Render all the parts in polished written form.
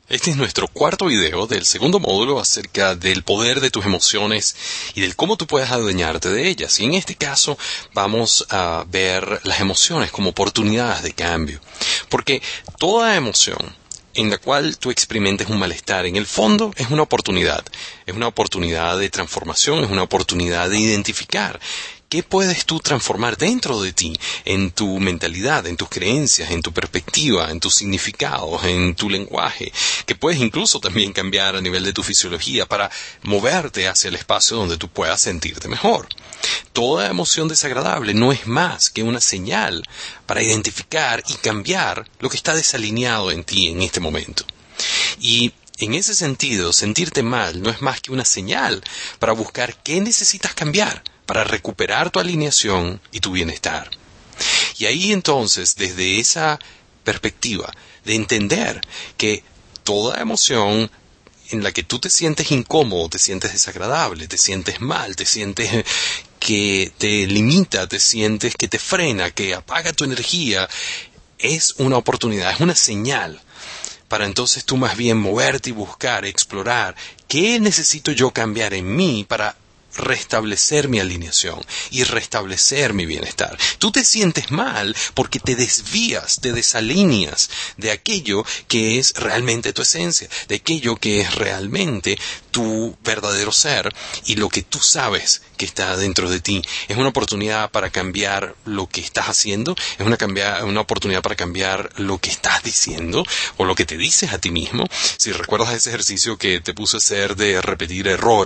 Este es nuestro cuarto video del segundo módulo acerca del poder de tus emociones y del cómo tú puedes adueñarte de ellas. Y en este caso vamos a ver las emociones como oportunidades de cambio. Porque toda emoción en la cual tú experimentes un malestar, en el fondo es una oportunidad. Es una oportunidad de transformación, es una oportunidad de identificar ¿qué puedes tú transformar dentro de ti, en tu mentalidad, en tus creencias, en tu perspectiva, en tus significados, en tu lenguaje? Que puedes incluso también cambiar a nivel de tu fisiología para moverte hacia el espacio donde tú puedas sentirte mejor. Toda emoción desagradable no es más que una señal para identificar y cambiar lo que está desalineado en ti en este momento. Y en ese sentido, sentirte mal no es más que una señal para buscar qué necesitas cambiar para recuperar tu alineación y tu bienestar. Y ahí entonces, desde esa perspectiva de entender que toda emoción en la que tú te sientes incómodo, te sientes desagradable, te sientes mal, te sientes que te limita, te sientes que te frena, que apaga tu energía, es una oportunidad, es una señal para entonces tú más bien moverte y buscar, explorar, ¿qué necesito yo cambiar en mí para restablecer mi alineación y restablecer mi bienestar? Tú te sientes mal porque te desvías, te desalineas de aquello que es realmente tu esencia, de aquello que es realmente tu verdadero ser y lo que tú sabes que está dentro de ti. Es una oportunidad para cambiar lo que estás haciendo, es una oportunidad para cambiar lo que estás diciendo o lo que te dices a ti mismo. Si recuerdas ese ejercicio que te puse a hacer de repetir error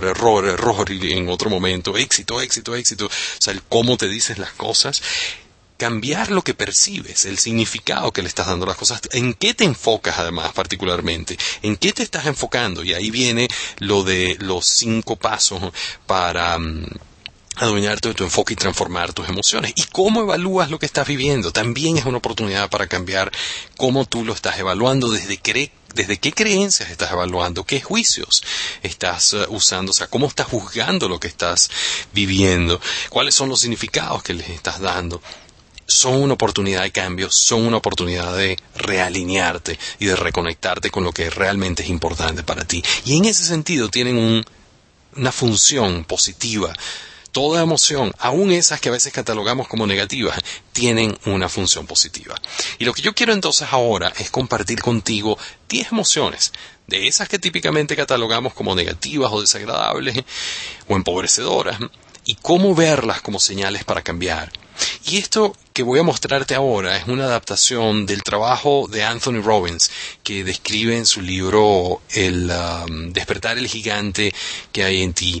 y en otro momento éxito, o sea, el cómo te dices las cosas. Cambiar lo que percibes, el significado que le estás dando a las cosas, en qué te enfocas además particularmente, en qué te estás enfocando, y ahí viene lo de los 5 pasos para adueñarte de tu enfoque y transformar tus emociones. Y cómo evalúas lo que estás viviendo, también es una oportunidad para cambiar cómo tú lo estás evaluando, desde qué creencias estás evaluando, qué juicios estás usando, o sea, cómo estás juzgando lo que estás viviendo, cuáles son los significados que les estás dando. Son una oportunidad de cambio, son una oportunidad de realinearte y de reconectarte con lo que realmente es importante para ti. Y en ese sentido tienen una función positiva. Toda emoción, aun esas que a veces catalogamos como negativas, tienen una función positiva. Y lo que yo quiero entonces ahora es compartir contigo 10 emociones, de esas que típicamente catalogamos como negativas o desagradables o empobrecedoras, y cómo verlas como señales para cambiar. Y esto que voy a mostrarte ahora es una adaptación del trabajo de Anthony Robbins, que describe en su libro el despertar el gigante que hay en ti,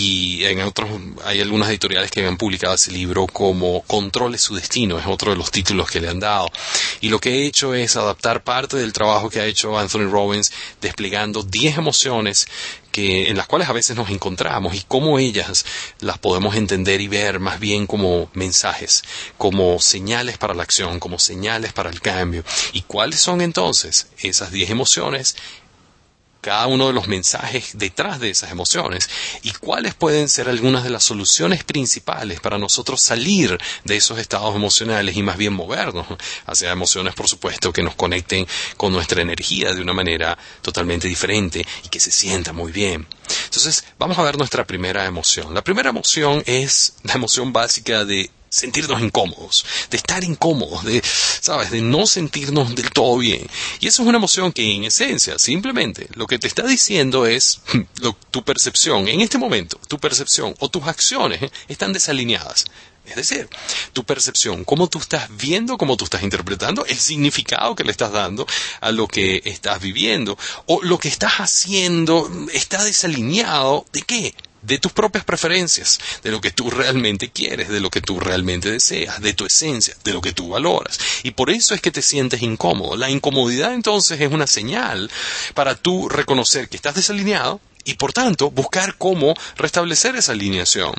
y en otros hay algunas editoriales que han publicado ese libro como Controle su destino, es otro de los títulos que le han dado. Y lo que he hecho es adaptar parte del trabajo que ha hecho Anthony Robbins, desplegando 10 emociones en las cuales a veces nos encontramos y cómo ellas las podemos entender y ver más bien como mensajes, como señales para la acción, como señales para el cambio. ¿Y cuáles son entonces esas 10 emociones? Cada uno de los mensajes detrás de esas emociones y cuáles pueden ser algunas de las soluciones principales para nosotros salir de esos estados emocionales y más bien movernos hacia emociones, por supuesto, que nos conecten con nuestra energía de una manera totalmente diferente y que se sienta muy bien. Entonces, vamos a ver nuestra primera emoción. La primera emoción es la emoción básica de sentirnos incómodos, de estar incómodos, de no sentirnos del todo bien. Y eso es una emoción que en esencia, simplemente, lo que te está diciendo es tu percepción, en este momento, tu percepción o tus acciones están desalineadas. Es decir, tu percepción, cómo tú estás viendo, cómo tú estás interpretando, el significado que le estás dando a lo que estás viviendo, o lo que estás haciendo está desalineado, ¿de qué? De tus propias preferencias, de lo que tú realmente quieres, de lo que tú realmente deseas, de tu esencia, de lo que tú valoras. Y por eso es que te sientes incómodo. La incomodidad entonces es una señal para tú reconocer que estás desalineado y por tanto buscar cómo restablecer esa alineación.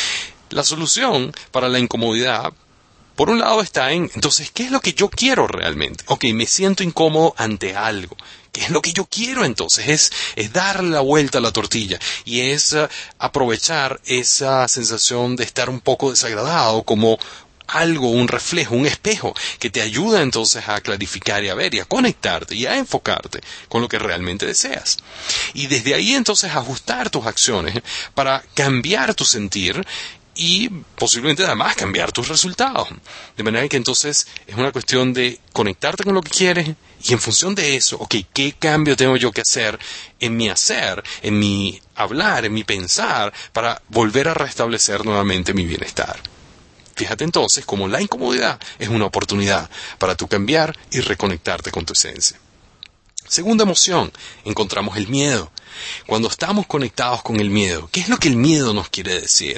La solución para la incomodidad, por un lado, está en, entonces, ¿qué es lo que yo quiero realmente? Ok, me siento incómodo ante algo. ¿Qué es lo que yo quiero entonces? Es darle la vuelta a la tortilla y es aprovechar esa sensación de estar un poco desagradado como algo, un reflejo, un espejo que te ayuda entonces a clarificar y a ver y a conectarte y a enfocarte con lo que realmente deseas. Y desde ahí entonces ajustar tus acciones para cambiar tu sentir y posiblemente además cambiar tus resultados. De manera que entonces es una cuestión de conectarte con lo que quieres y en función de eso, ok, ¿qué cambio tengo yo que hacer, en mi hablar, en mi pensar, para volver a restablecer nuevamente mi bienestar? Fíjate entonces cómo la incomodidad es una oportunidad para tú cambiar y reconectarte con tu esencia. Segunda emoción, encontramos el miedo. Cuando estamos conectados con el miedo, ¿qué es lo que el miedo nos quiere decir?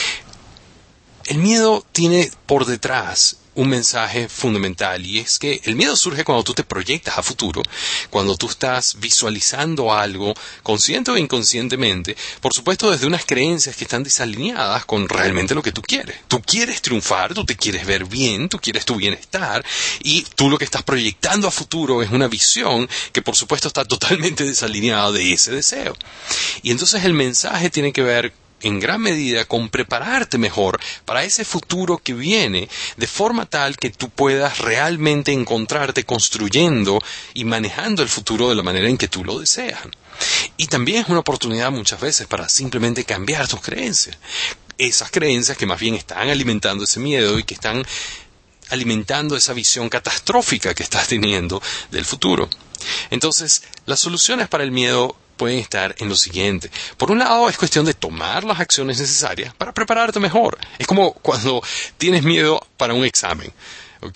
El miedo tiene por detrás un mensaje fundamental y es que el miedo surge cuando tú te proyectas a futuro, cuando tú estás visualizando algo consciente o inconscientemente, por supuesto desde unas creencias que están desalineadas con realmente lo que tú quieres. Tú quieres triunfar, tú te quieres ver bien, tú quieres tu bienestar y tú lo que estás proyectando a futuro es una visión que por supuesto está totalmente desalineada de ese deseo. Y entonces el mensaje tiene que ver en gran medida con prepararte mejor para ese futuro que viene, de forma tal que tú puedas realmente encontrarte construyendo y manejando el futuro de la manera en que tú lo deseas. Y también es una oportunidad muchas veces para simplemente cambiar tus creencias. Esas creencias que más bien están alimentando ese miedo y que están alimentando esa visión catastrófica que estás teniendo del futuro. Entonces, las soluciones para el miedo pueden estar en lo siguiente. Por un lado, es cuestión de tomar las acciones necesarias para prepararte mejor. Es como cuando tienes miedo para un examen. ¿Ok?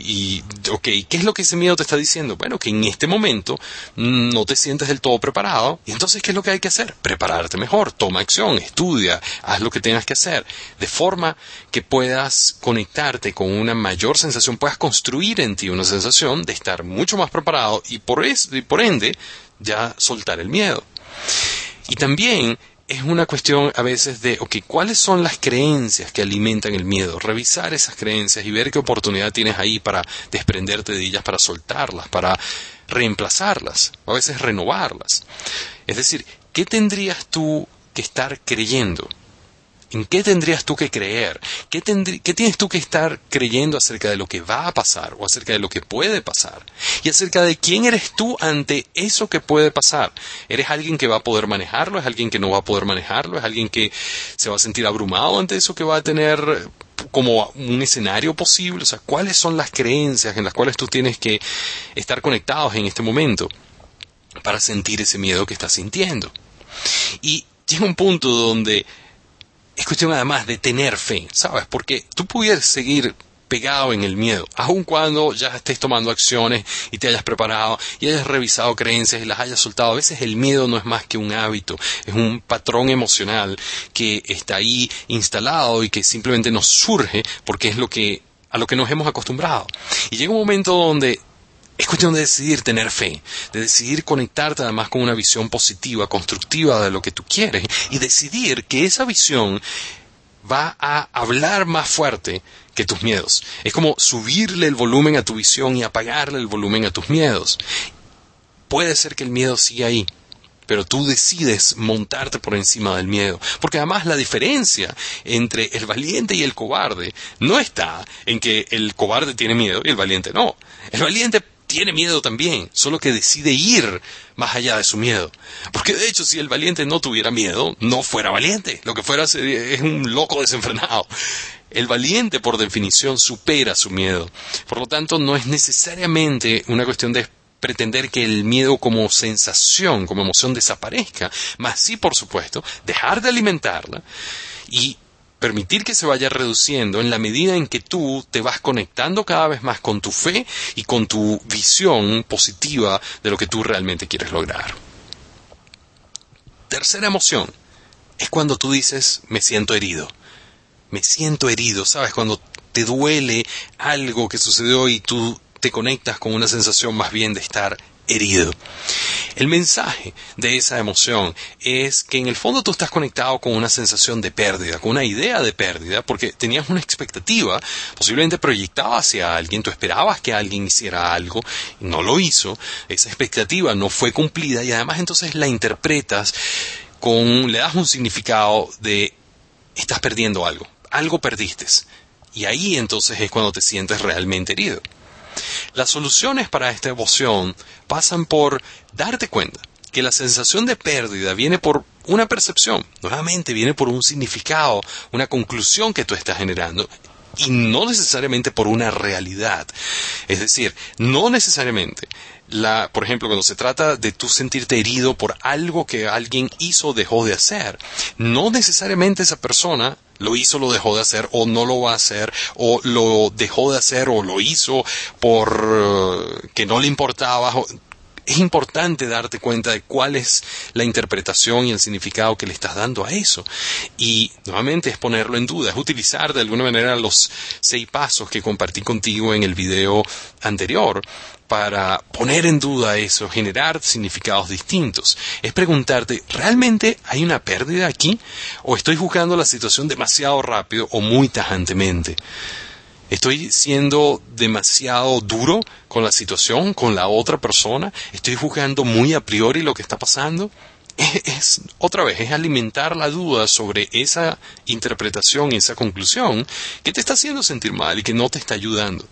¿Qué es lo que ese miedo te está diciendo? Bueno, que en este momento no te sientes del todo preparado. Y entonces, ¿qué es lo que hay que hacer? Prepararte mejor. Toma acción, estudia, haz lo que tengas que hacer. De forma que puedas conectarte con una mayor sensación, puedas construir en ti una sensación de estar mucho más preparado y por ende, ya soltar el miedo. Y también es una cuestión a veces de, ¿cuáles son las creencias que alimentan el miedo? Revisar esas creencias y ver qué oportunidad tienes ahí para desprenderte de ellas, para soltarlas, para reemplazarlas, a veces renovarlas. Es decir, ¿qué tendrías tú que estar creyendo? ¿En qué tendrías tú que creer? ¿Qué tienes tú que estar creyendo acerca de lo que va a pasar o acerca de lo que puede pasar? Y acerca de quién eres tú ante eso que puede pasar. ¿Eres alguien que va a poder manejarlo? ¿Es alguien que no va a poder manejarlo? ¿Es alguien que se va a sentir abrumado ante eso que va a tener como un escenario posible? O sea, ¿cuáles son las creencias en las cuales tú tienes que estar conectados en este momento para sentir ese miedo que estás sintiendo? Y llega un punto donde es cuestión además de tener fe, ¿sabes? Porque tú pudieras seguir pegado en el miedo, aun cuando ya estés tomando acciones y te hayas preparado y hayas revisado creencias y las hayas soltado. A veces el miedo no es más que un hábito, es un patrón emocional que está ahí instalado y que simplemente nos surge porque es a lo que nos hemos acostumbrado. Y llega un momento donde es cuestión de decidir tener fe, de decidir conectarte además con una visión positiva, constructiva de lo que tú quieres y decidir que esa visión va a hablar más fuerte que tus miedos. Es como subirle el volumen a tu visión y apagarle el volumen a tus miedos. Puede ser que el miedo siga ahí, pero tú decides montarte por encima del miedo. Porque además la diferencia entre el valiente y el cobarde no está en que el cobarde tiene miedo y el valiente no. El valiente tiene miedo también, solo que decide ir más allá de su miedo. Porque de hecho, si el valiente no tuviera miedo, no fuera valiente. Lo que fuera es un loco desenfrenado. El valiente, por definición, supera su miedo. Por lo tanto, no es necesariamente una cuestión de pretender que el miedo como sensación, como emoción desaparezca, mas sí, por supuesto, dejar de alimentarla y permitir que se vaya reduciendo en la medida en que tú te vas conectando cada vez más con tu fe y con tu visión positiva de lo que tú realmente quieres lograr. Tercera emoción es cuando tú dices, me siento herido. Me siento herido, ¿sabes? Cuando te duele algo que sucedió y tú te conectas con una sensación más bien de estar herido. El mensaje de esa emoción es que en el fondo tú estás conectado con una sensación de pérdida, con una idea de pérdida, porque tenías una expectativa, posiblemente proyectada hacia alguien, tú esperabas que alguien hiciera algo, y no lo hizo, esa expectativa no fue cumplida y además entonces la interpretas le das un significado de estás perdiendo algo perdiste. Y ahí entonces es cuando te sientes realmente herido. Las soluciones para esta emoción pasan por darte cuenta que la sensación de pérdida viene por una percepción, nuevamente viene por un significado, una conclusión que tú estás generando, y no necesariamente por una realidad. Es decir, no necesariamente, por ejemplo, cuando se trata de tú sentirte herido por algo que alguien hizo o dejó de hacer, no necesariamente esa persona lo hizo, lo dejó de hacer, o no lo va a hacer, o lo dejó de hacer, o lo hizo por que no le importaba. Es importante darte cuenta de cuál es la interpretación y el significado que le estás dando a eso. Y nuevamente es ponerlo en duda, es utilizar de alguna manera los 6 pasos que compartí contigo en el video anterior para poner en duda eso, generar significados distintos. Es preguntarte, ¿realmente hay una pérdida aquí? ¿O estoy juzgando la situación demasiado rápido o muy tajantemente? ¿Estoy siendo demasiado duro con la situación, con la otra persona? ¿Estoy juzgando muy a priori lo que está pasando? Otra vez, es alimentar la duda sobre esa interpretación y esa conclusión que te está haciendo sentir mal y que no te está ayudando.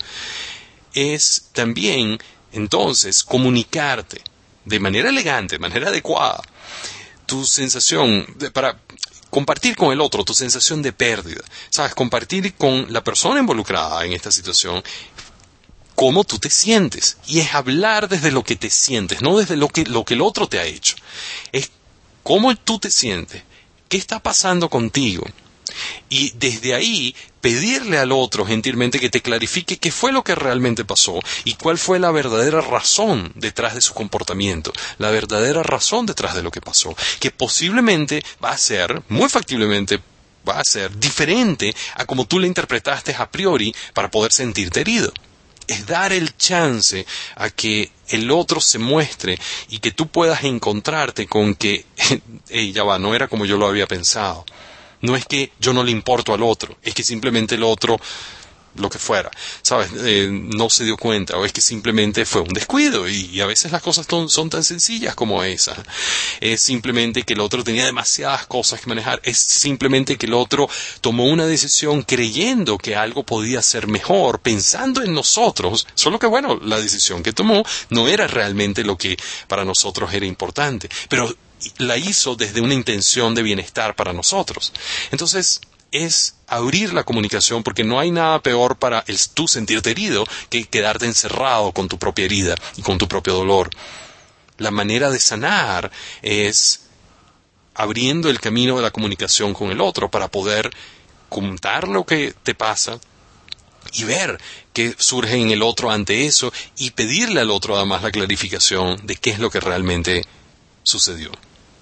Es también, entonces, comunicarte de manera elegante, de manera adecuada, tu sensación para compartir con el otro tu sensación de pérdida, ¿sabes? Compartir con la persona involucrada en esta situación cómo tú te sientes. Y es hablar desde lo que te sientes, no desde lo que el otro te ha hecho. Es cómo tú te sientes, qué está pasando contigo. Y desde ahí pedirle al otro gentilmente que te clarifique qué fue lo que realmente pasó y cuál fue la verdadera razón detrás de su comportamiento, la verdadera razón detrás de lo que pasó, que posiblemente va a ser, muy factiblemente va a ser diferente a como tú le interpretaste a priori para poder sentirte herido. Es dar el chance a que el otro se muestre y que tú puedas encontrarte con que, ya va, no era como yo lo había pensado. No es que yo no le importo al otro, es que simplemente el otro, lo que fuera, ¿sabes? No se dio cuenta, o es que simplemente fue un descuido, y a veces las cosas son tan sencillas como esa. Es simplemente que el otro tenía demasiadas cosas que manejar, es simplemente que el otro tomó una decisión creyendo que algo podía ser mejor, pensando en nosotros, solo que bueno, la decisión que tomó no era realmente lo que para nosotros era importante, pero la hizo desde una intención de bienestar para nosotros. Entonces, es abrir la comunicación, porque no hay nada peor para tú sentirte herido que quedarte encerrado con tu propia herida y con tu propio dolor. La manera de sanar es abriendo el camino de la comunicación con el otro para poder contar lo que te pasa y ver qué surge en el otro ante eso y pedirle al otro además la clarificación de qué es lo que realmente sucedió.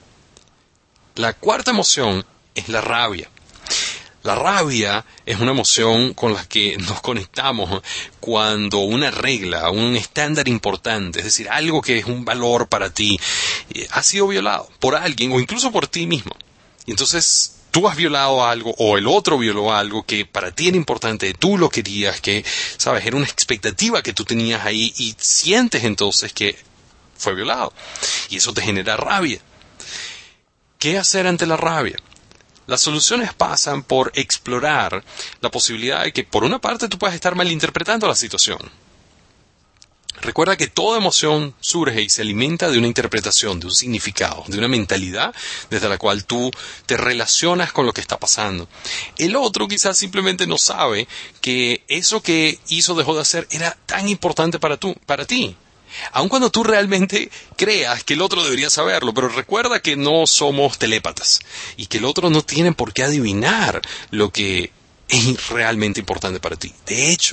La cuarta emoción es la rabia. La rabia es una emoción con la que nos conectamos cuando una regla, un estándar importante, es decir, algo que es un valor para ti, ha sido violado por alguien o incluso por ti mismo. Y entonces tú has violado algo o el otro violó algo que para ti era importante, tú lo querías, que, sabes, era una expectativa que tú tenías ahí y sientes entonces que fue violado. Y eso te genera rabia. ¿Qué hacer ante la rabia? Las soluciones pasan por explorar la posibilidad de que, por una parte, tú puedas estar malinterpretando la situación. Recuerda que toda emoción surge y se alimenta de una interpretación, de un significado, de una mentalidad desde la cual tú te relacionas con lo que está pasando. El otro quizás simplemente no sabe que eso que hizo o dejó de hacer era tan importante para ti. Aun cuando tú realmente creas que el otro debería saberlo, pero recuerda que no somos telépatas y que el otro no tiene por qué adivinar lo que es realmente importante para ti. De hecho,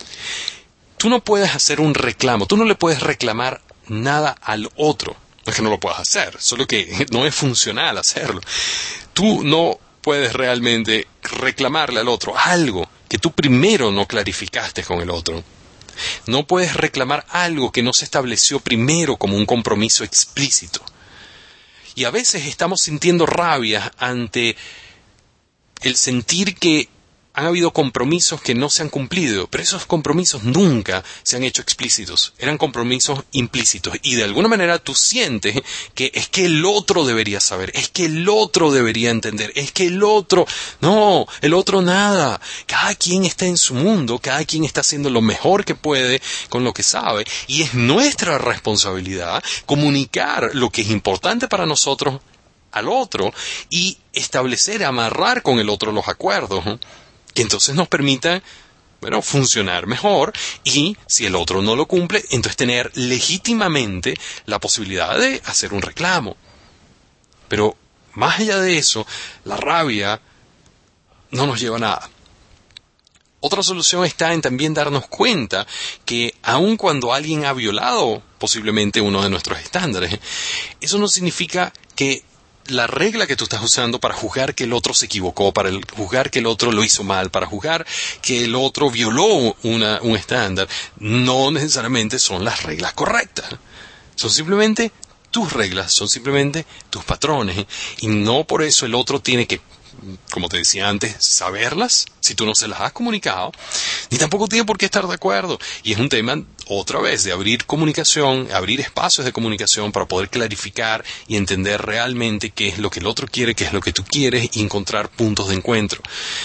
tú no puedes hacer un reclamo, tú no le puedes reclamar nada al otro. No es que no lo puedas hacer, solo que no es funcional hacerlo. Tú no puedes realmente reclamarle al otro algo que tú primero no clarificaste con el otro. No puedes reclamar algo que no se estableció primero como un compromiso explícito. Y a veces estamos sintiendo rabia ante el sentir que Han habido compromisos que no se han cumplido, pero esos compromisos nunca se han hecho explícitos. Eran compromisos implícitos. Y de alguna manera tú sientes que es que el otro debería saber, es que el otro debería entender, es que el otro... No, el otro nada. Cada quien está en su mundo, cada quien está haciendo lo mejor que puede con lo que sabe. Y es nuestra responsabilidad comunicar lo que es importante para nosotros al otro y establecer, amarrar con el otro los acuerdos, ¿no? Que entonces nos permitan, funcionar mejor, y si el otro no lo cumple, entonces tener legítimamente la posibilidad de hacer un reclamo. Pero más allá de eso, la rabia no nos lleva a nada. Otra solución está en también darnos cuenta que aun cuando alguien ha violado posiblemente uno de nuestros estándares, eso no significa que la regla que tú estás usando para juzgar que el otro se equivocó, para juzgar que el otro lo hizo mal, para juzgar que el otro violó un estándar, no necesariamente son las reglas correctas. Son simplemente tus reglas, son simplemente tus patrones, y no por eso el otro tiene que, como te decía antes, saberlas si tú no se las has comunicado, ni tampoco tiene por qué estar de acuerdo. Y es un tema, otra vez, de abrir comunicación, abrir espacios de comunicación para poder clarificar y entender realmente qué es lo que el otro quiere, qué es lo que tú quieres, y encontrar puntos de encuentro.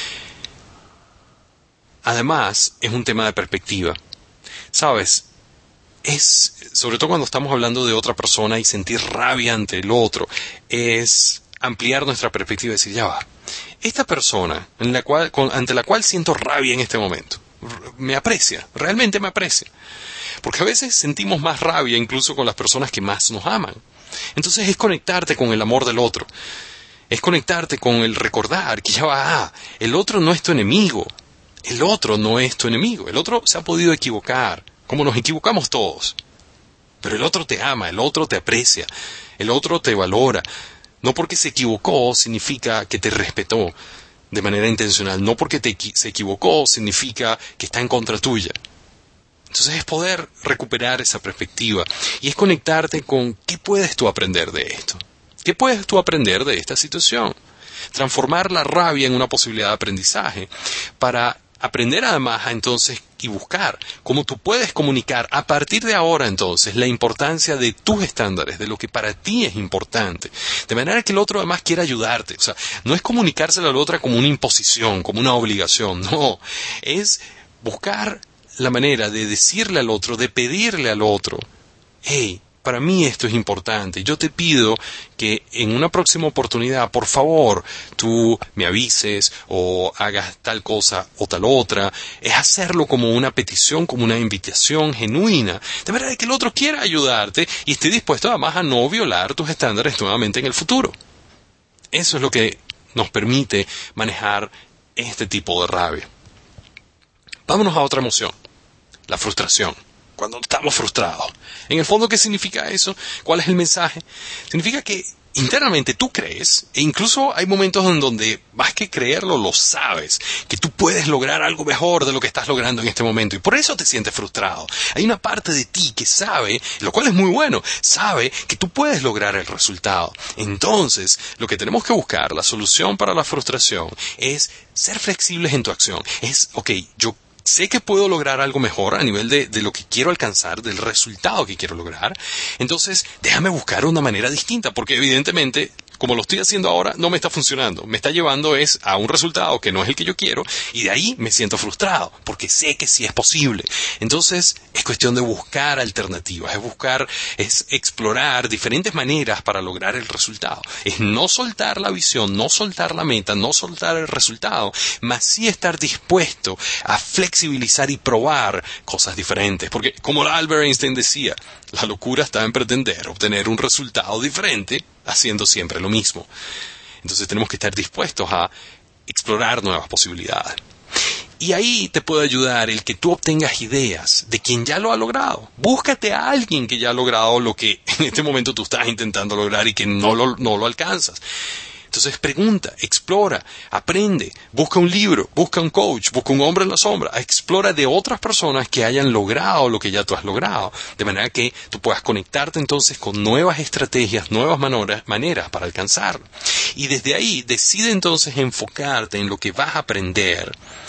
Además, es un tema de perspectiva. ¿Sabes? Sobre todo cuando estamos hablando de otra persona y sentir rabia ante el otro, es ampliar nuestra perspectiva y decir, ya va, esta persona ante la cual siento rabia en este momento, me aprecia, realmente me aprecia. Porque a veces sentimos más rabia incluso con las personas que más nos aman. Entonces es conectarte con el amor del otro. Es conectarte con el recordar que ya va, el otro no es tu enemigo. El otro no es tu enemigo. El otro se ha podido equivocar, como nos equivocamos todos. Pero el otro te ama, el otro te aprecia, el otro te valora. No porque se equivocó significa que te respetó de manera intencional. No porque se equivocó significa que está en contra tuya. Entonces es poder recuperar esa perspectiva y es conectarte con qué puedes tú aprender de esto. ¿Qué puedes tú aprender de esta situación? Transformar la rabia en una posibilidad de aprendizaje para aprender además a entonces y buscar cómo tú puedes comunicar a partir de ahora entonces la importancia de tus estándares, de lo que para ti es importante, de manera que el otro además quiera ayudarte. O sea, no es comunicárselo al otro como una imposición, como una obligación, no, es buscar la manera de decirle al otro, de pedirle al otro, hey, para mí esto es importante, yo te pido que en una próxima oportunidad, por favor, tú me avises o hagas tal cosa o tal otra. Es hacerlo como una petición, como una invitación genuina, de manera que el otro quiera ayudarte y esté dispuesto además a no violar tus estándares nuevamente en el futuro. Eso es lo que nos permite manejar este tipo de rabia. Vámonos a otra emoción, la frustración. Cuando estamos frustrados. En el fondo, ¿qué significa eso? ¿Cuál es el mensaje? Significa que internamente tú crees, e incluso hay momentos en donde, más que creerlo, lo sabes, que tú puedes lograr algo mejor de lo que estás logrando en este momento, y por eso te sientes frustrado. Hay una parte de ti que sabe, lo cual es muy bueno, sabe que tú puedes lograr el resultado. Entonces, lo que tenemos que buscar, la solución para la frustración, es ser flexibles en tu acción. Es, yo sé que puedo lograr algo mejor a nivel de lo que quiero alcanzar, del resultado que quiero lograr. Entonces, déjame buscar una manera distinta, porque evidentemente, como lo estoy haciendo ahora, no me está funcionando. Me está llevando a un resultado que no es el que yo quiero, y de ahí me siento frustrado, porque sé que sí es posible. Entonces, es cuestión de buscar alternativas, es explorar diferentes maneras para lograr el resultado. Es no soltar la visión, no soltar la meta, no soltar el resultado, mas sí estar dispuesto a flexibilizar y probar cosas diferentes. Porque, como Albert Einstein decía, la locura está en pretender obtener un resultado diferente haciendo siempre lo mismo. Entonces tenemos que estar dispuestos a explorar nuevas posibilidades. Y ahí te puede ayudar el que tú obtengas ideas de quien ya lo ha logrado. Búscate a alguien que ya ha logrado lo que en este momento tú estás intentando lograr y que no lo alcanzas. Entonces pregunta, explora, aprende, busca un libro, busca un coach, busca un hombre en la sombra, explora de otras personas que hayan logrado lo que ya tú has logrado, de manera que tú puedas conectarte entonces con nuevas estrategias, nuevas maneras para alcanzarlo. Y desde ahí decide entonces enfocarte en lo que vas a aprender,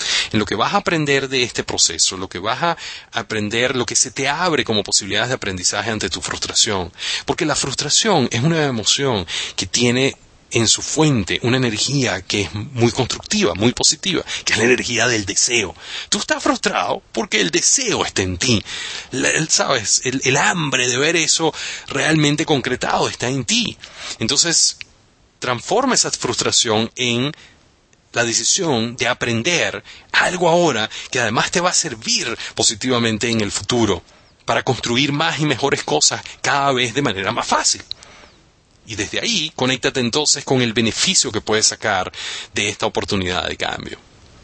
de este proceso, lo que vas a aprender, lo que se te abre como posibilidades de aprendizaje ante tu frustración. Porque la frustración es una emoción que tiene en su fuente una energía que es muy constructiva, muy positiva, que es la energía del deseo. Tú estás frustrado porque el deseo está en ti. ¿Sabes? El hambre de ver eso realmente concretado está en ti. Entonces, transforma esa frustración en la decisión de aprender algo ahora que además te va a servir positivamente en el futuro para construir más y mejores cosas cada vez de manera más fácil. Y desde ahí, conéctate entonces con el beneficio que puedes sacar de esta oportunidad de cambio.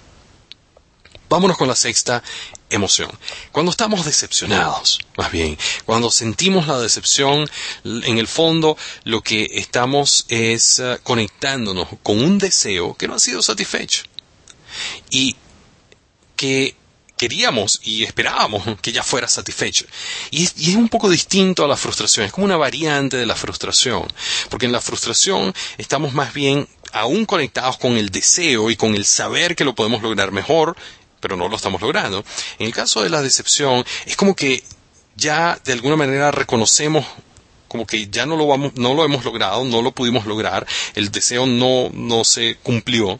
Vámonos con la sexta emoción. Cuando estamos decepcionados, más bien, cuando sentimos la decepción, en el fondo lo que estamos es conectándonos con un deseo que no ha sido satisfecho y que queríamos y esperábamos que ya fuera satisfecho. Y es un poco distinto a la frustración, es como una variante de la frustración, porque en la frustración estamos más bien aún conectados con el deseo y con el saber que lo podemos lograr mejor, pero no lo estamos logrando. En el caso de la decepción, es como que ya de alguna manera reconocemos como que ya no lo hemos logrado, no lo pudimos lograr, el deseo no se cumplió,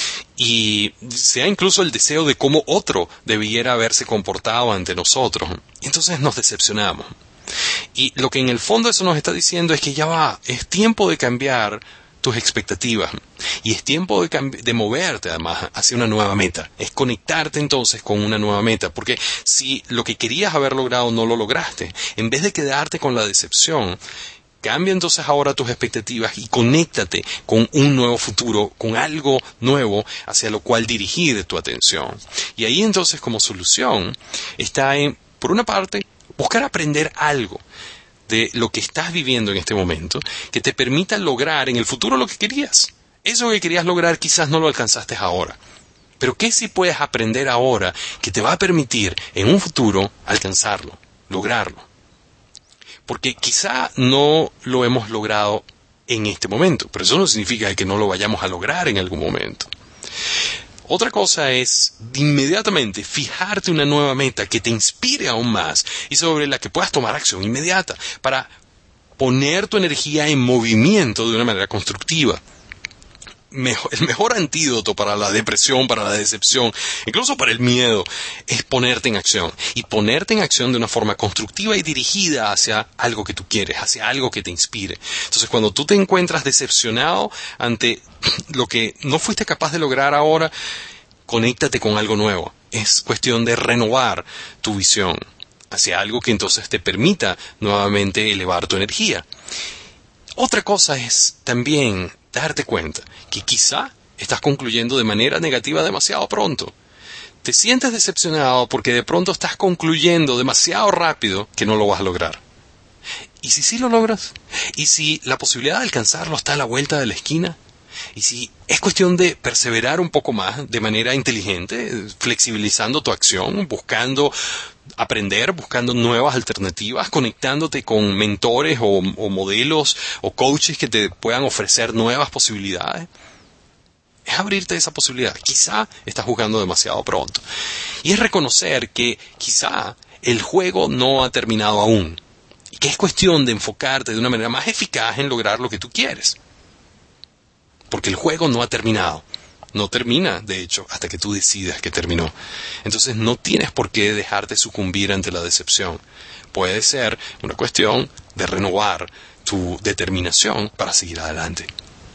y sea incluso el deseo de cómo otro debiera haberse comportado ante nosotros. Y entonces nos decepcionamos. Y lo que en el fondo eso nos está diciendo es que ya va, es tiempo de cambiar tus expectativas. Y es tiempo de moverte además hacia una nueva meta. Es conectarte entonces con una nueva meta. Porque si lo que querías haber logrado no lo lograste, en vez de quedarte con la decepción, cambia entonces ahora tus expectativas y conéctate con un nuevo futuro, con algo nuevo hacia lo cual dirigir tu atención. Y ahí entonces como solución está en, por una parte, buscar aprender algo de lo que estás viviendo en este momento que te permita lograr en el futuro lo que querías. Eso que querías lograr quizás no lo alcanzaste ahora. Pero ¿qué sí puedes aprender ahora que te va a permitir en un futuro alcanzarlo, lograrlo? Porque quizá no lo hemos logrado en este momento, pero eso no significa que no lo vayamos a lograr en algún momento. Otra cosa es inmediatamente fijarte una nueva meta que te inspire aún más y sobre la que puedas tomar acción inmediata para poner tu energía en movimiento de una manera constructiva. El mejor antídoto para la depresión, para la decepción, incluso para el miedo, es ponerte en acción. Y ponerte en acción de una forma constructiva y dirigida hacia algo que tú quieres, hacia algo que te inspire. Entonces, cuando tú te encuentras decepcionado ante lo que no fuiste capaz de lograr ahora, conéctate con algo nuevo. Es cuestión de renovar tu visión hacia algo que entonces te permita nuevamente elevar tu energía. Otra cosa es también darte cuenta que quizá estás concluyendo de manera negativa demasiado pronto. Te sientes decepcionado porque de pronto estás concluyendo demasiado rápido que no lo vas a lograr. ¿Y si sí lo logras? ¿Y si la posibilidad de alcanzarlo está a la vuelta de la esquina? ¿Y si es cuestión de perseverar un poco más de manera inteligente, flexibilizando tu acción, buscando aprender, buscando nuevas alternativas, conectándote con mentores o modelos o coaches que te puedan ofrecer nuevas posibilidades? Es abrirte a esa posibilidad. Quizá estás jugando demasiado pronto. Y es reconocer que quizá el juego no ha terminado aún. Y que es cuestión de enfocarte de una manera más eficaz en lograr lo que tú quieres. Porque el juego no ha terminado. No termina, de hecho, hasta que tú decidas que terminó. Entonces no tienes por qué dejarte sucumbir ante la decepción. Puede ser una cuestión de renovar tu determinación para seguir adelante.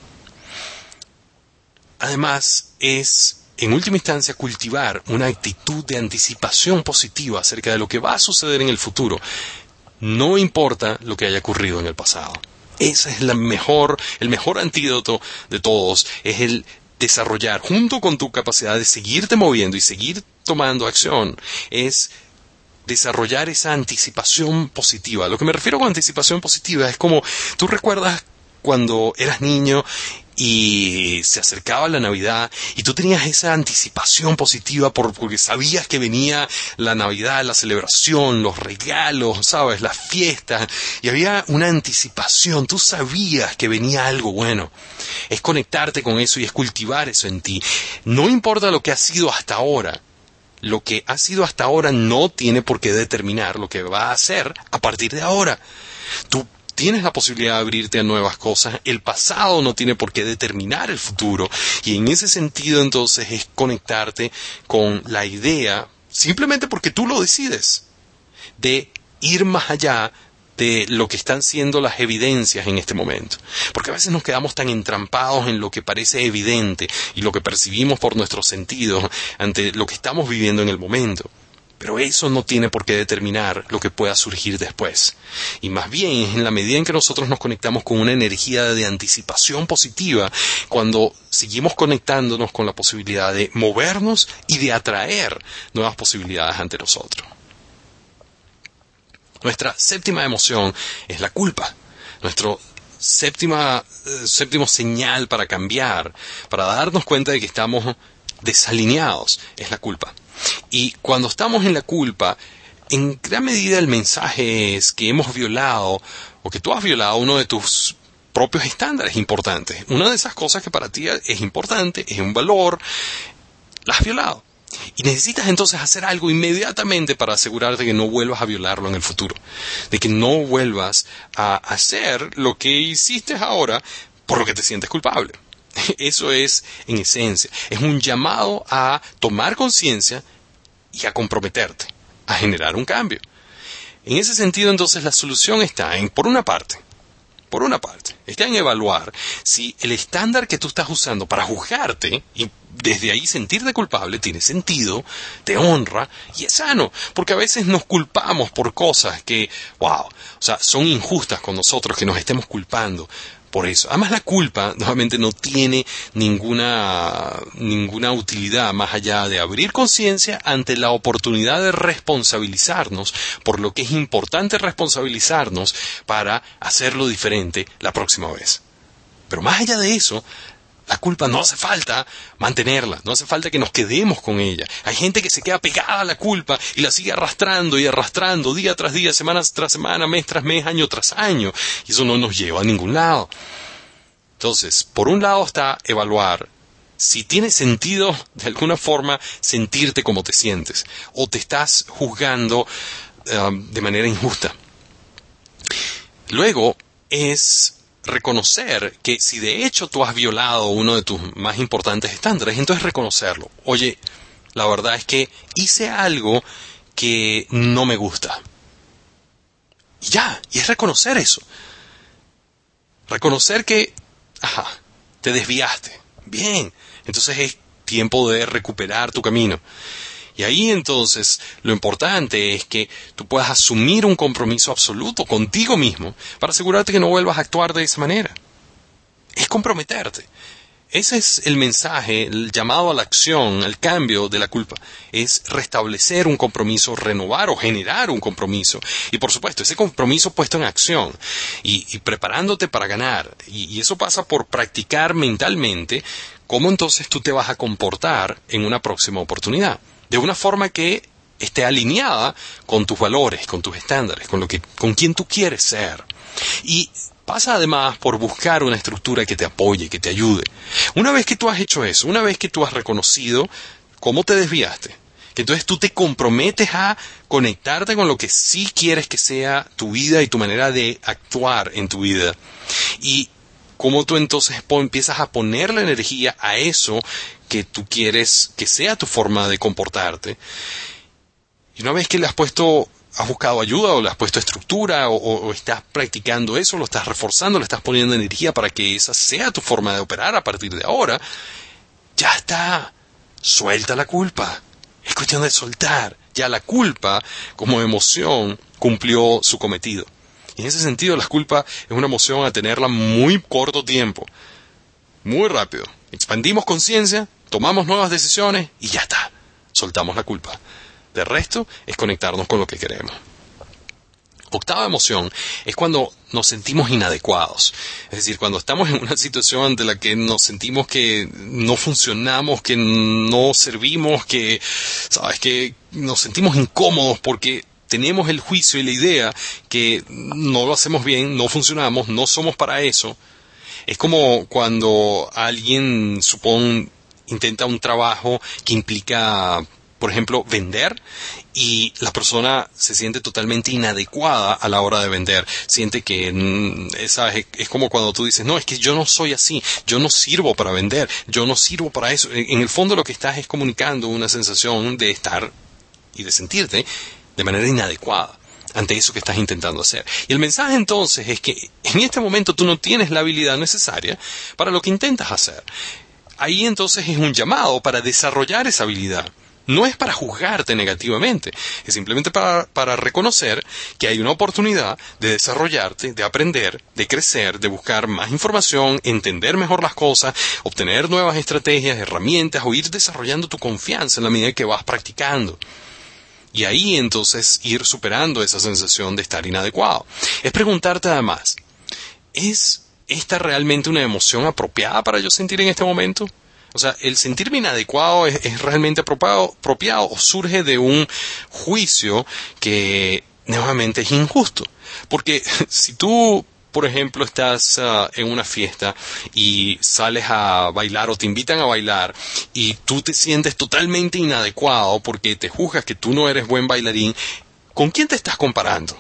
Además, es, en última instancia, cultivar una actitud de anticipación positiva acerca de lo que va a suceder en el futuro. No importa lo que haya ocurrido en el pasado. Ese es el mejor antídoto de todos. Es el desarrollar, junto con tu capacidad de seguirte moviendo y seguir tomando acción, es desarrollar esa anticipación positiva. Lo que me refiero con anticipación positiva es como tú recuerdas cuando eras niño y se acercaba la Navidad y tú tenías esa anticipación positiva porque sabías que venía la Navidad, la celebración, los regalos, ¿sabes? Las fiestas, y había una anticipación, tú sabías que venía algo bueno. Es conectarte con eso y es cultivar eso en ti. No importa lo que ha sido hasta ahora. Lo que ha sido hasta ahora no tiene por qué determinar lo que va a ser a partir de ahora. Tú tienes la posibilidad de abrirte a nuevas cosas. El pasado no tiene por qué determinar el futuro. Y en ese sentido, entonces, es conectarte con la idea, simplemente porque tú lo decides, de ir más allá de lo que están siendo las evidencias en este momento. Porque a veces nos quedamos tan entrampados en lo que parece evidente y lo que percibimos por nuestros sentidos ante lo que estamos viviendo en el momento. Pero eso no tiene por qué determinar lo que pueda surgir después. Y más bien es en la medida en que nosotros nos conectamos con una energía de anticipación positiva, cuando seguimos conectándonos con la posibilidad de movernos y de atraer nuevas posibilidades ante nosotros. Nuestra séptima emoción es la culpa. Nuestro séptimo señal para cambiar, para darnos cuenta de que estamos desalineados, es la culpa. Y cuando estamos en la culpa, en gran medida el mensaje es que hemos violado, o que tú has violado uno de tus propios estándares importantes. Una de esas cosas que para ti es importante, es un valor, la has violado. Y necesitas entonces hacer algo inmediatamente para asegurarte que no vuelvas a violarlo en el futuro. De que no vuelvas a hacer lo que hiciste ahora por lo que te sientes culpable. Eso es, en esencia, es un llamado a tomar conciencia y a comprometerte, a generar un cambio. En ese sentido, entonces, la solución está en, por una parte, está en evaluar si el estándar que tú estás usando para juzgarte y desde ahí sentirte culpable tiene sentido, te honra y es sano. Porque a veces nos culpamos por cosas que, son injustas con nosotros, que nos estemos culpando por eso. Además, la culpa nuevamente no tiene ninguna utilidad más allá de abrir conciencia ante la oportunidad de responsabilizarnos por lo que es importante responsabilizarnos para hacerlo diferente la próxima vez. Pero más allá de eso, la culpa no hace falta mantenerla, no hace falta que nos quedemos con ella. Hay gente que se queda pegada a la culpa y la sigue arrastrando y arrastrando día tras día, semana tras semana, mes tras mes, año tras año. Y eso no nos lleva a ningún lado. Entonces, por un lado está evaluar si tiene sentido de alguna forma sentirte como te sientes o te estás juzgando de manera injusta. Luego es reconocer que si de hecho tú has violado uno de tus más importantes estándares, entonces reconocerlo. Oye, la verdad es que hice algo que no me gusta. Y es reconocer eso. Reconocer que, te desviaste. Bien, entonces es tiempo de recuperar tu camino. Y ahí entonces lo importante es que tú puedas asumir un compromiso absoluto contigo mismo para asegurarte que no vuelvas a actuar de esa manera. Es comprometerte. Ese es el mensaje, el llamado a la acción, al cambio de la culpa. Es restablecer un compromiso, renovar o generar un compromiso. Y por supuesto, ese compromiso puesto en acción y preparándote para ganar. Y eso pasa por practicar mentalmente cómo entonces tú te vas a comportar en una próxima oportunidad. De una forma que esté alineada con tus valores, con tus estándares, con quien tú quieres ser. Y pasa además por buscar una estructura que te apoye, que te ayude. Una vez que tú has hecho eso, una vez que tú has reconocido cómo te desviaste, que entonces tú te comprometes a conectarte con lo que sí quieres que sea tu vida y tu manera de actuar en tu vida. Y cómo tú entonces empiezas a poner la energía a eso que tú quieres que sea tu forma de comportarte. Y una vez que has buscado ayuda o le has puesto estructura o estás practicando eso, lo estás reforzando, le estás poniendo energía para que esa sea tu forma de operar a partir de ahora, ya está. Suelta la culpa. Es cuestión de soltar. Ya la culpa como emoción cumplió su cometido. Y en ese sentido la culpa es una emoción a tenerla muy corto tiempo. Muy rápido. Expandimos conciencia, tomamos nuevas decisiones y ya está. Soltamos la culpa. De resto es conectarnos con lo que queremos. Octava emoción es cuando nos sentimos inadecuados. Es decir, cuando estamos en una situación ante la que nos sentimos que no funcionamos, que no servimos, que, sabes, que nos sentimos incómodos porque tenemos el juicio y la idea que no lo hacemos bien, no funcionamos, no somos para eso. Es como cuando alguien, intenta un trabajo que implica, por ejemplo, vender, y la persona se siente totalmente inadecuada a la hora de vender. Siente que, ¿sabes? Es como cuando tú dices, no, es que yo no soy así, yo no sirvo para vender, yo no sirvo para eso. En el fondo lo que estás es comunicando una sensación de estar y de sentirte de manera inadecuada ante eso que estás intentando hacer. Y el mensaje entonces es que en este momento tú no tienes la habilidad necesaria para lo que intentas hacer. Ahí entonces es un llamado para desarrollar esa habilidad. No es para juzgarte negativamente, es simplemente para reconocer que hay una oportunidad de desarrollarte, de aprender, de crecer, de buscar más información, entender mejor las cosas, obtener nuevas estrategias, herramientas o ir desarrollando tu confianza en la medida que vas practicando. Y ahí entonces ir superando esa sensación de estar inadecuado. Es preguntarte además, ¿es esta realmente una emoción apropiada para yo sentir en este momento? O sea, ¿el sentirme inadecuado es realmente apropiado o surge de un juicio que nuevamente es injusto? Porque si tú, por ejemplo, estás en una fiesta y sales a bailar o te invitan a bailar y tú te sientes totalmente inadecuado porque te juzgas que tú no eres buen bailarín, ¿con quién te estás comparando?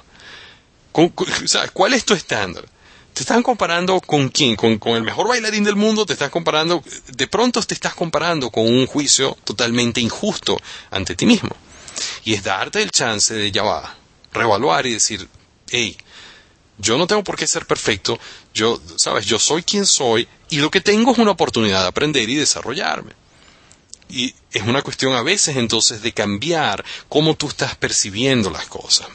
¿Sabes? ¿Cuál es tu estándar? ¿Te están comparando con quién? ¿Con el mejor bailarín del mundo? ¿Te estás comparando? De pronto te estás comparando con un juicio totalmente injusto ante ti mismo. Y es darte el chance de reevaluar y decir, hey, yo no tengo por qué ser perfecto, yo soy quien soy y lo que tengo es una oportunidad de aprender y desarrollarme. Y es una cuestión a veces entonces de cambiar cómo tú estás percibiendo las cosas.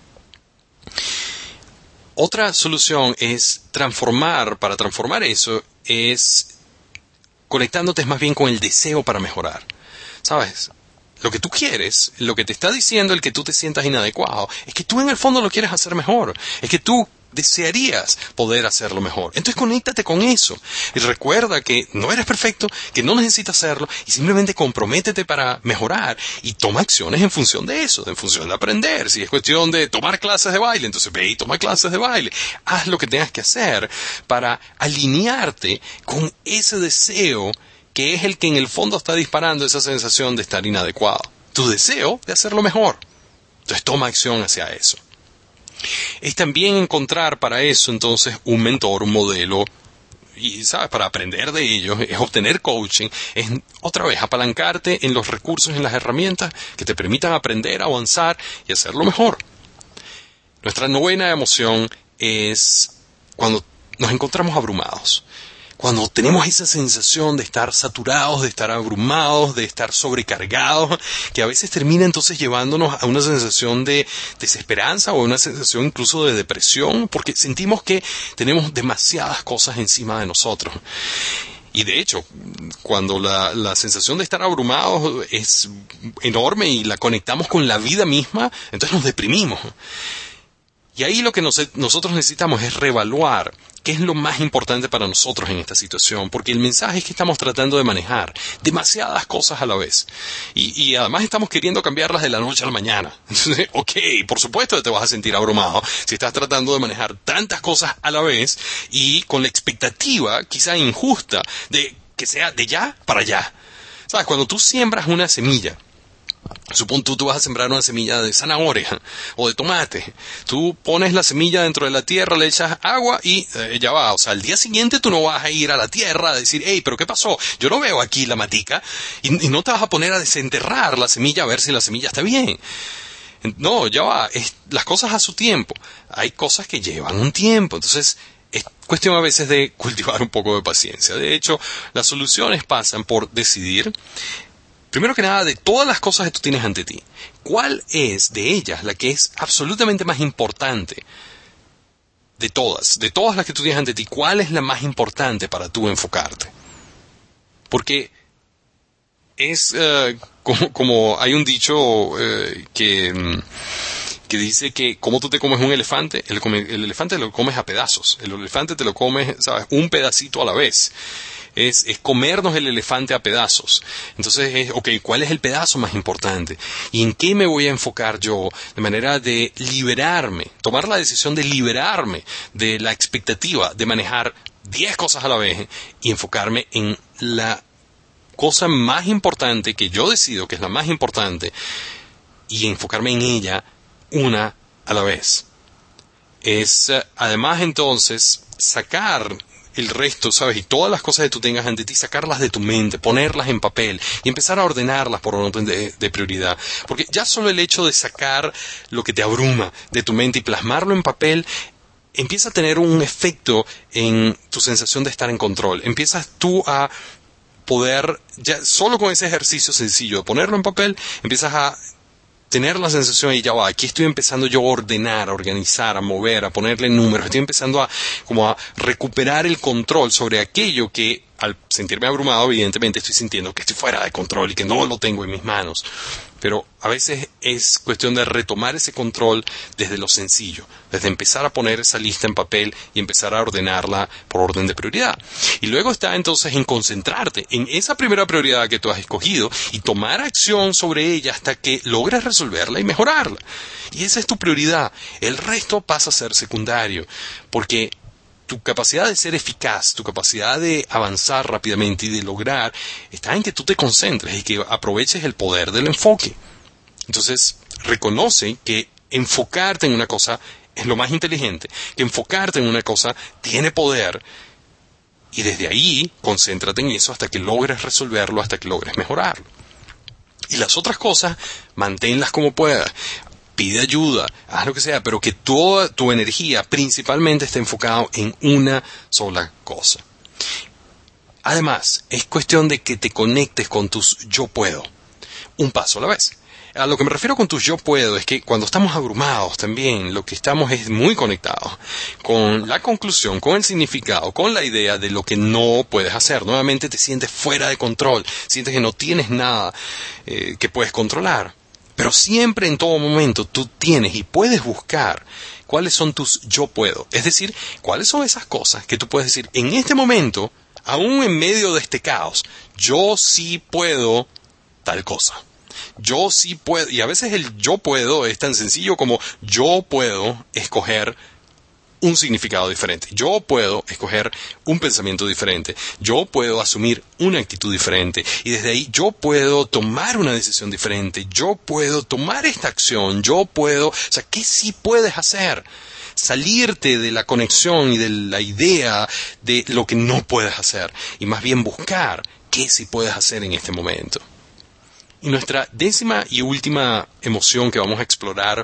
Otra solución es para transformar eso es conectándote más bien con el deseo para mejorar. ¿Sabes? Lo que tú quieres, lo que te está diciendo el que tú te sientas inadecuado, es que tú en el fondo lo quieres hacer mejor. Es que tú desearías poder hacerlo mejor. Entonces conéctate con eso. Y recuerda que no eres perfecto, que no necesitas hacerlo, y simplemente comprométete para mejorar y toma acciones en función de eso, en función de aprender. Si es cuestión de tomar clases de baile, entonces ve y toma clases de baile. Haz lo que tengas que hacer para alinearte con ese deseo que es el que en el fondo está disparando esa sensación de estar inadecuado. Tu deseo de hacerlo mejor. Entonces toma acción hacia eso. Es también encontrar para eso entonces un mentor, un modelo, y sabes, para aprender de ellos, es obtener coaching, es otra vez apalancarte en los recursos, en las herramientas que te permitan aprender, avanzar y hacerlo mejor. Nuestra novena emoción es cuando nos encontramos abrumados. Cuando tenemos esa sensación de estar saturados, de estar abrumados, de estar sobrecargados, que a veces termina entonces llevándonos a una sensación de desesperanza o una sensación incluso de depresión, porque sentimos que tenemos demasiadas cosas encima de nosotros. Y de hecho, cuando la sensación de estar abrumados es enorme y la conectamos con la vida misma, entonces nos deprimimos. Y ahí lo que nosotros necesitamos es reevaluar qué es lo más importante para nosotros en esta situación, porque el mensaje es que estamos tratando de manejar demasiadas cosas a la vez. Y además estamos queriendo cambiarlas de la noche a la mañana. Entonces, ok, por supuesto que te vas a sentir abrumado si estás tratando de manejar tantas cosas a la vez y con la expectativa, quizá injusta, de que sea de ya para allá. ¿Sabes? Cuando tú siembras una semilla, supón tú vas a sembrar una semilla de zanahoria o de tomate. Tú pones la semilla dentro de la tierra, le echas agua y ya va. O sea, al día siguiente tú no vas a ir a la tierra a decir, hey, ¿pero qué pasó? Yo no veo aquí la matica. Y no te vas a poner a desenterrar la semilla a ver si la semilla está bien. No, ya va. Las cosas a su tiempo. Hay cosas que llevan un tiempo. Entonces, es cuestión a veces de cultivar un poco de paciencia. De hecho, las soluciones pasan por decidir, primero que nada, de todas las cosas que tú tienes ante ti, ¿cuál es de ellas la que es absolutamente más importante? De todas las que tú tienes ante ti, ¿cuál es la más importante para tú enfocarte? Porque es como hay un dicho que dice que cómo tú te comes un elefante, el elefante lo comes a pedazos, el elefante te lo comes, ¿sabes?, un pedacito a la vez. Es comernos el elefante a pedazos. Entonces, ¿cuál es el pedazo más importante? ¿Y en qué me voy a enfocar yo? De manera de liberarme, tomar la decisión de liberarme de la expectativa de manejar 10 cosas a la vez y enfocarme en la cosa más importante que yo decido que es la más importante y enfocarme en ella una a la vez. Es además entonces sacar el resto, ¿sabes? Y todas las cosas que tú tengas ante ti, sacarlas de tu mente, ponerlas en papel y empezar a ordenarlas por orden de prioridad. Porque ya solo el hecho de sacar lo que te abruma de tu mente y plasmarlo en papel empieza a tener un efecto en tu sensación de estar en control. Empiezas tú a poder, ya solo con ese ejercicio sencillo de ponerlo en papel, empiezas a tener la sensación de ya va, aquí estoy empezando yo a ordenar, a organizar, a mover, a ponerle números, estoy empezando a recuperar el control sobre aquello que al sentirme abrumado evidentemente estoy sintiendo que estoy fuera de control y que no lo tengo en mis manos. Pero a veces es cuestión de retomar ese control desde lo sencillo, desde empezar a poner esa lista en papel y empezar a ordenarla por orden de prioridad. Y luego está entonces en concentrarte en esa primera prioridad que tú has escogido y tomar acción sobre ella hasta que logres resolverla y mejorarla. Y esa es tu prioridad. El resto pasa a ser secundario, porque tu capacidad de ser eficaz, tu capacidad de avanzar rápidamente y de lograr, está en que tú te concentres y que aproveches el poder del enfoque. Entonces, reconoce que enfocarte en una cosa es lo más inteligente, que enfocarte en una cosa tiene poder, y desde ahí, concéntrate en eso hasta que logres resolverlo, hasta que logres mejorarlo. Y las otras cosas, manténlas como puedas. Pide ayuda, haz lo que sea, pero que toda tu energía principalmente esté enfocado en una sola cosa. Además, es cuestión de que te conectes con tus yo puedo, un paso a la vez. A lo que me refiero con tus yo puedo es que cuando estamos abrumados también lo que estamos es muy conectados con la conclusión, con el significado, con la idea de lo que no puedes hacer. Nuevamente te sientes fuera de control, sientes que no tienes nada que puedes controlar. Pero siempre en todo momento tú tienes y puedes buscar cuáles son tus yo puedo. Es decir, cuáles son esas cosas que tú puedes decir en este momento, aún en medio de este caos, yo sí puedo tal cosa. Yo sí puedo, y a veces el yo puedo es tan sencillo como yo puedo escoger un significado diferente. Yo puedo escoger un pensamiento diferente. Yo puedo asumir una actitud diferente. Y desde ahí yo puedo tomar una decisión diferente. Yo puedo tomar esta acción. Yo puedo... O sea, ¿qué sí puedes hacer? Salirte de la conexión y de la idea de lo que no puedes hacer. Y más bien buscar qué sí puedes hacer en este momento. Y nuestra 10ª y última emoción que vamos a explorar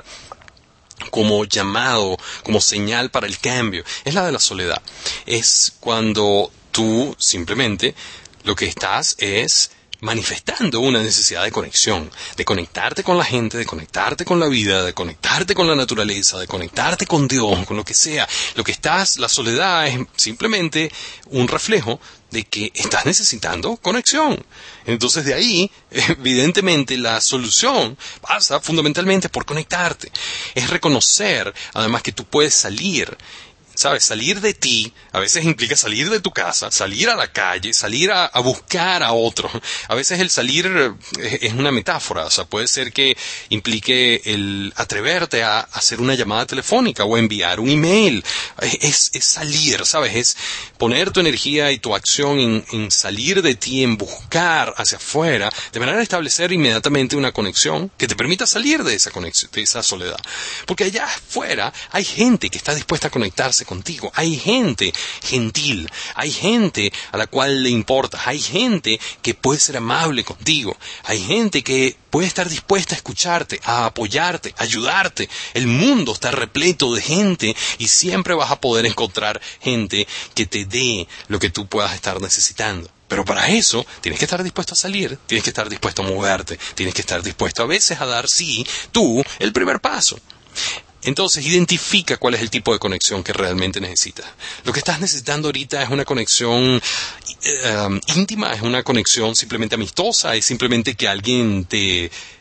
como llamado, como señal para el cambio, es la de la soledad. Es cuando tú simplemente lo que estás es manifestando una necesidad de conexión, de conectarte con la gente, de conectarte con la vida, de conectarte con la naturaleza, de conectarte con Dios, con lo que sea. Lo que estás, la soledad es simplemente un reflejo de que estás necesitando conexión. Entonces de ahí, evidentemente, la solución pasa fundamentalmente por conectarte. Es reconocer, además, que tú puedes salir. ¿Sabes? Salir de ti a veces implica salir de tu casa, salir a la calle, salir a buscar a otro. A veces el salir es una metáfora, o sea, puede ser que implique el atreverte a hacer una llamada telefónica o enviar un email. Es salir, ¿sabes? Es poner tu energía y tu acción en salir de ti, en buscar hacia afuera, de manera de establecer inmediatamente una conexión que te permita salir de esa conexión, de esa soledad. Porque allá afuera hay gente que está dispuesta a conectarse contigo, hay gente gentil, hay gente a la cual le importas, hay gente que puede ser amable contigo, hay gente que puede estar dispuesta a escucharte, a apoyarte, a ayudarte. El mundo está repleto de gente y siempre vas a poder encontrar gente que te dé lo que tú puedas estar necesitando. Pero para eso tienes que estar dispuesto a salir, tienes que estar dispuesto a moverte, tienes que estar dispuesto a veces a dar, sí, tú, el primer paso. Entonces, identifica cuál es el tipo de conexión que realmente necesitas. Lo que estás necesitando ahorita es una conexión íntima, es una conexión simplemente amistosa, es simplemente que alguien te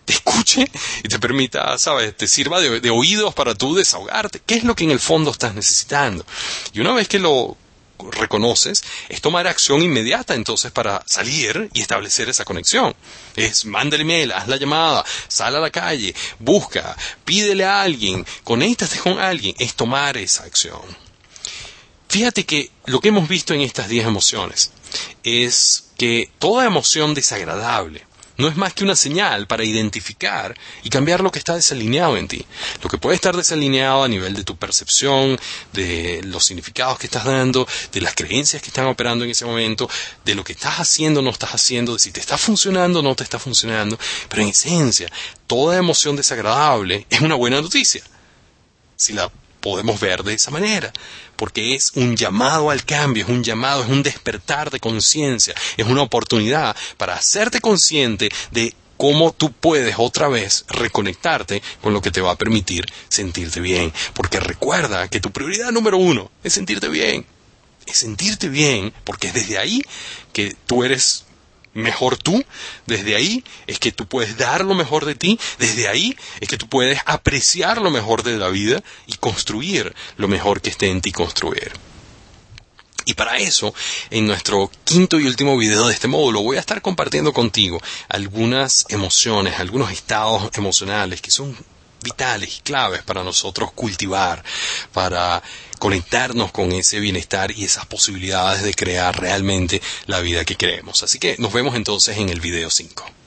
te escuche y te permita, sabes, te sirva de oídos para tú desahogarte. ¿Qué es lo que en el fondo estás necesitando? Y una vez que lo reconoces, es tomar acción inmediata entonces para salir y establecer esa conexión. Es manda el email, haz la llamada, sal a la calle, busca, pídele a alguien, conéctate con alguien, es tomar esa acción. Fíjate que lo que hemos visto en estas 10 emociones es que toda emoción desagradable no es más que una señal para identificar y cambiar lo que está desalineado en ti. Lo que puede estar desalineado a nivel de tu percepción, de los significados que estás dando, de las creencias que están operando en ese momento, de lo que estás haciendo o no estás haciendo, de si te está funcionando o no te está funcionando. Pero en esencia, toda emoción desagradable es una buena noticia, si la podemos ver de esa manera, porque es un llamado al cambio, es un despertar de conciencia, es una oportunidad para hacerte consciente de cómo tú puedes otra vez reconectarte con lo que te va a permitir sentirte bien, porque recuerda que tu prioridad número 1 es sentirte bien, porque es desde ahí que tú eres mejor tú, desde ahí es que tú puedes dar lo mejor de ti, desde ahí es que tú puedes apreciar lo mejor de la vida y construir lo mejor que esté en ti construir. Y para eso, en nuestro quinto y último video de este módulo, voy a estar compartiendo contigo algunas emociones, algunos estados emocionales que son vitales y claves para nosotros cultivar, para conectarnos con ese bienestar y esas posibilidades de crear realmente la vida que queremos. Así que nos vemos entonces en el video 5.